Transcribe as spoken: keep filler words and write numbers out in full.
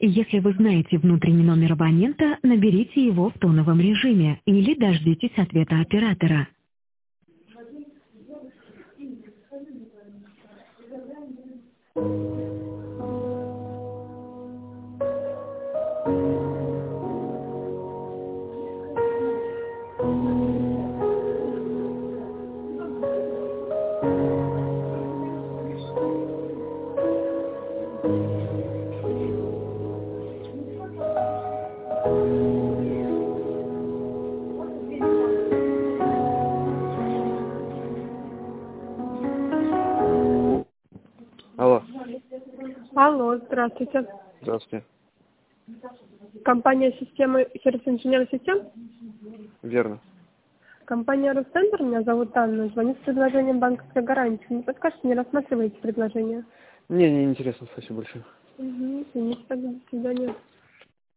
Если вы знаете внутренний номер абонента, наберите его в тоновом режиме или дождитесь ответа оператора. Алло. Алло, здравствуйте. Здравствуйте. Компания системы сервис инженер систем? Верно. Компания Росцентр, меня зовут Анна, звоню с предложением банковской гарантии. Не подскажете, не рассматриваете предложение? Не, не интересно, спасибо большое. Угу, извините, тогда, до свидания.